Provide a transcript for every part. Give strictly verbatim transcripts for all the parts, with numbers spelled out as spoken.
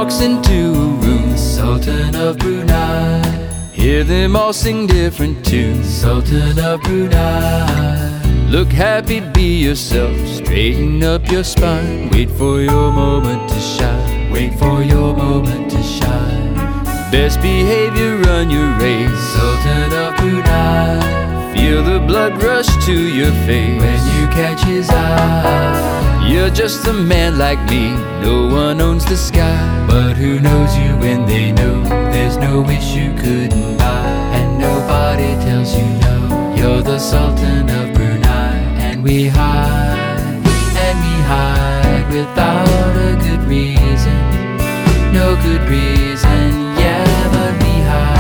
walks into a room, Sultan of Brunei. Hear them all sing different tunes, Sultan of Brunei. Look happy, be yourself, straighten up your spine. Wait for your moment to shine, wait for your moment to shine. Best behavior, run your race, Sultan of Brunei. Feel the blood rush to your face when you catch his eye. You're just a man like me, no one owns the sky. But who knows you when they know there's no wish you couldn't buy. And nobody tells you no, you're the Sultan of Brunei. And we hide, and we hide without a good reason. No good reason, yeah, but we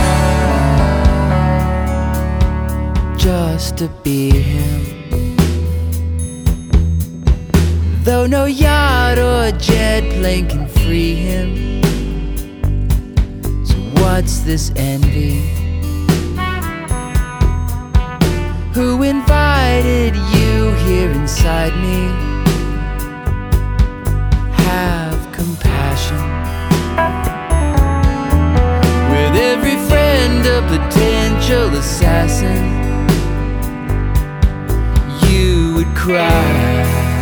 hide just to be him. Though no yacht or jet plane can free him. So what's this envy? Who invited you here inside me? Have compassion. With every friend a potential assassin, you would cry.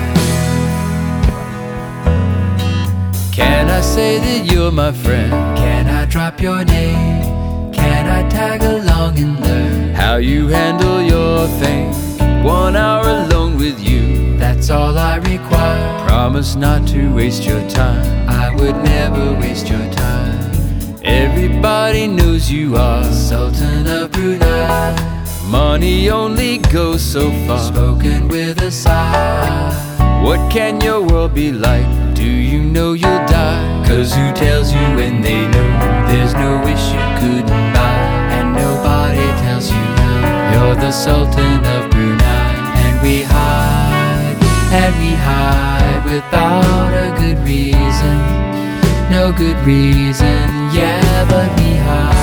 Can I say that you're my friend? Can I drop your name? Can I tag along and learn how you handle your thing? One hour alone with you, that's all I require. Promise not to waste your time, I would never waste your time. Everybody knows you are Sultan of Brunei. Money only goes so far, spoken with a sigh. What can your world be like? Do you know you'll die? Cause who tells you when they know there's no wish you couldn't buy? And nobody tells you no, you're the Sultan of Brunei. And we hide, and we hide without a good reason. No good reason, yeah, but we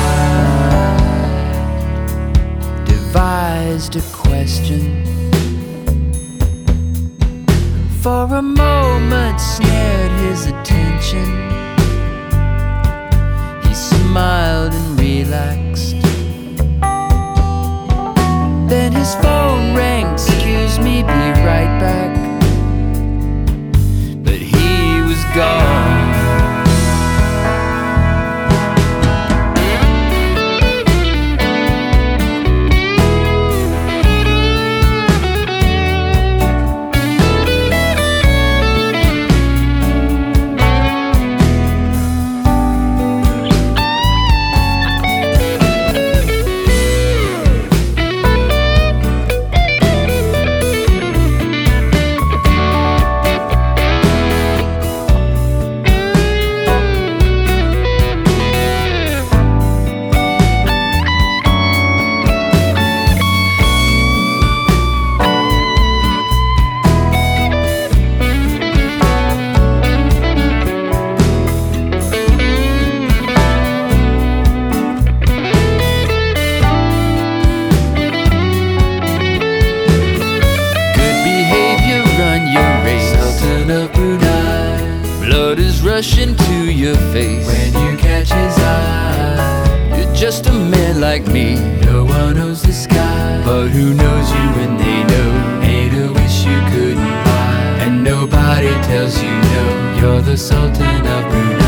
hide. Devised a question, for a moment snared his attention. He smiled and relaxed. Then his phone rang, excuse me, be right back. But he was gone. Of Brunei, blood is rushing to your face when you catch his eye. You're just a man like me, no one knows the sky. But who knows you when they know ain't a wish you couldn't buy. And nobody tells you no, you're the Sultan of Brunei.